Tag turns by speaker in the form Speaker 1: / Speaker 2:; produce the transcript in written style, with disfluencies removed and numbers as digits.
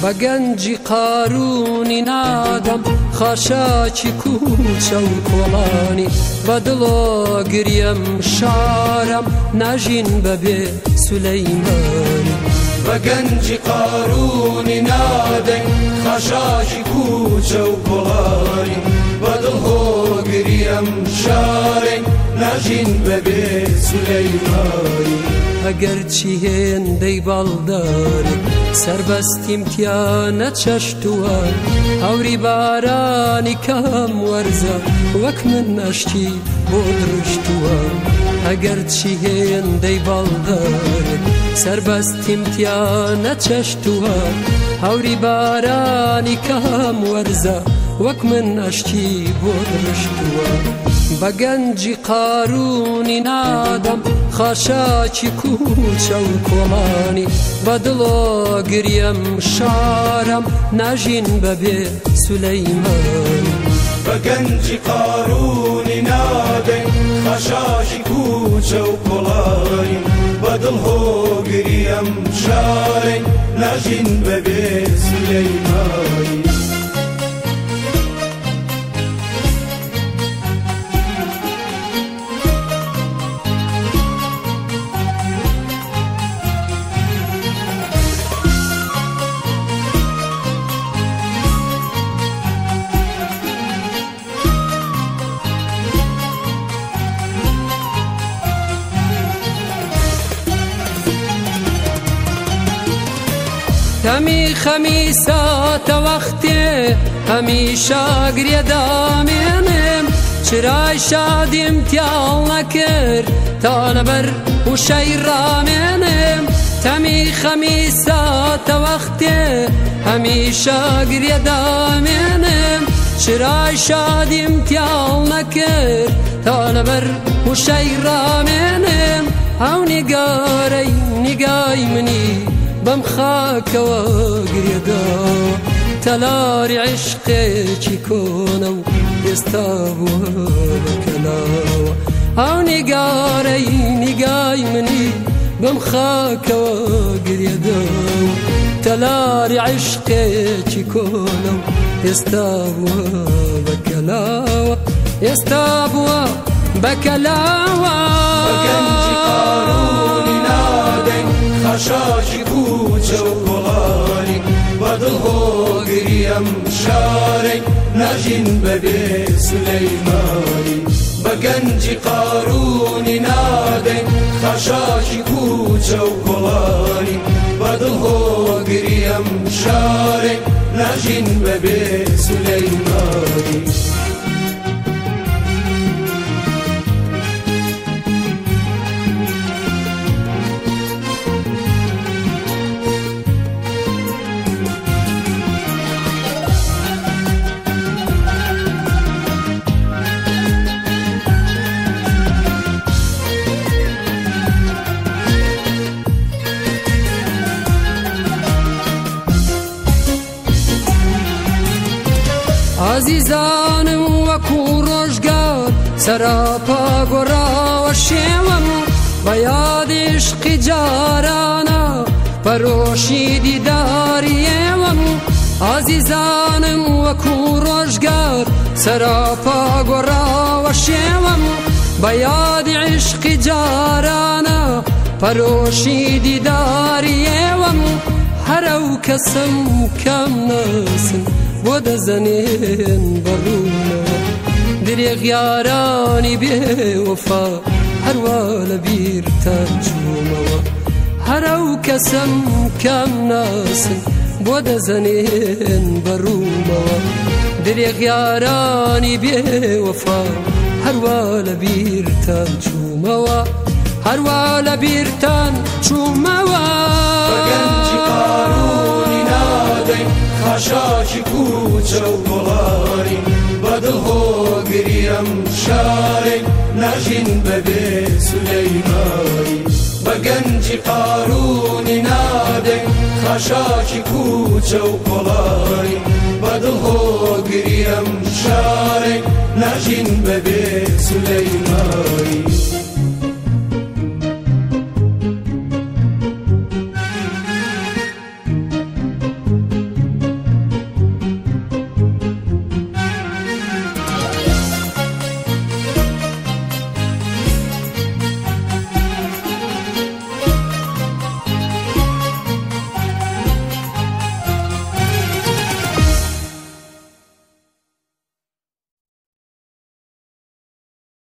Speaker 1: بەگەنجی قارونی نادەم خاشاکی کوچە و کۆڵانی بەدڵۆ گریم شارم ناژین بەبێ سولەیمانی
Speaker 2: بەگەنجی قارونی نادەم خاشاکی کوچە و کۆڵانی بەدڵۆ گریم شارم ناژین بەبێ سولەیمانی
Speaker 1: ئەگەر چی هێندەی باڵدارێک سەربەستیم تیا نەچەشتووە هەوری بارانی کەم وەرزە وەک من نەشتی بۆ دروشتووە ئەگەر چی هێندەی باڵدارێک سەربەستیم تیا نەچەشتووە هەوری بارانی کەم وەرزە وەک من نەشتی بۆ دروشتووە بەگەنجی قارونی نادەم خاشاکی کوچە و کۆڵانی بەدڵۆ گریم شارم ناژین بەبێ سولەیمانی
Speaker 2: بەگەنجی قارونی نادەم خاشاکی کوچە و کۆڵانی بەدڵۆ گریم شارم ناژین بەبێ سولەیمانی
Speaker 1: هەمی خەمیساتە وەختێ هەمیشە گرێدامێنم چرای شادیم تیاڵ نەکرد تا لەبەر وشەی ڕامێنم هەمی خەمیساتە وەختێ هەمیشە گرێدامێنم چرای شادیم تیاڵ نەکرد تا لەبەر وشەی ڕامێنم ئەو نیگارەی نیگای منی بەم خاکەوە گرێدا تەلاری عشقێکی کۆنە و ئێستا بووە بەکەلاوە ئەو نیگارەی نیگای منی بەم خاکەوە گرێدا تەلاری عشقێکی کۆنە و ئێستا بووە بەکەلاوە ئێستا بووە بەکەلاوە
Speaker 2: بەگەنجی قارونی نادەم خاشاکی کوچە و کۆڵانی بەدڵۆ گریم شارم ناژین بەبێ سولەیمانی بەگەنجی قارونی نادەم خاشاکی کوچە و کۆڵانی بەدڵۆ گریم شارم ناژین بەبێ سولەیمانی
Speaker 1: عزیزانم وەکو ڕۆژگار سەراپا گۆڕاوە شێوەم بە یادی عشقی جارانە پەرۆشی دیداری ئێوەم عزیزانم وەکو ڕۆژگار سەراپا گۆڕاوە شێوەم بە یادی عشقی جارانە پەرۆشی دیداری ئێوەم هەرە و کەسم کەم نەسن بۆ دەزەنێن بەڕوونەوە درێغ یارانی بێوەفا هەروە لە بیرتان چوومەوە هەرە و کەسم کەم ناسن بۆ دەزەنێن بەڕوونەوە درێغ یارانی بێوەفا هەروە لە بیرتان چوومەوە هەروە لە بیرتان چوومەوە
Speaker 2: بەگەنجی قارونی نادەم خاشاکی کوچە و کۆڵانی بەدڵۆ گریم شارم ناژین بەبێ سولەیمانی بەگەنجی قارونی نادەم خاشاکی کوچە و کۆڵانی بەدڵۆ گریم شارم ناژین بەبێ سولەیمانی